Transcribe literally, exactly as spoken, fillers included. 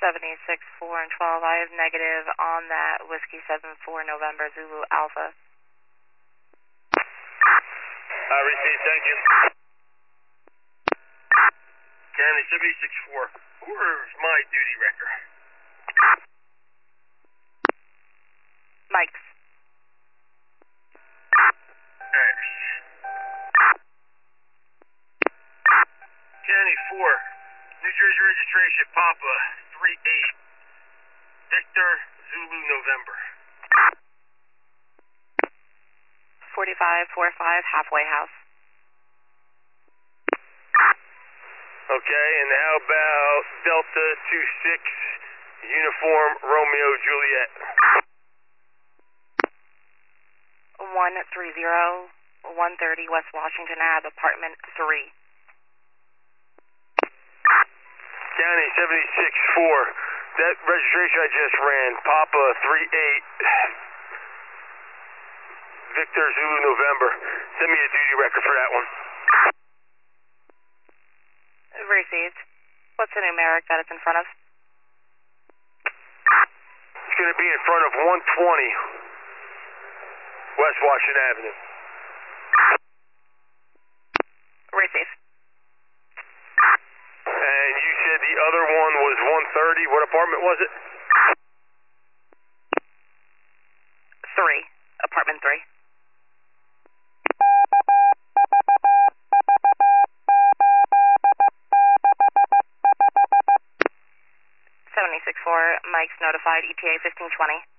seventy-six four and twelve. I have negative on that Whiskey seven four November Zulu Alpha. I received, thank you. County seventy-six four, where's my duty record? Mike's. X. County four, New Jersey registration, Papa three eight, Victor Zulu November. forty-five four five Halfway House. Okay, and how about Delta two six, Uniform Romeo Juliet? one three zero, one thirty West Washington Ave, apartment three. County seventy-six four, that registration I just ran, Papa three eight, Victor Zulu November. Send me a duty record for that one. Received. What's the numeric that it's in front of? It's going to be in front of one twenty West Washington Avenue. Received. And you said the other one was one thirty. What apartment was it? Three. Apartment three. seventy-six four, Mike's notified, E T A fifteen twenty.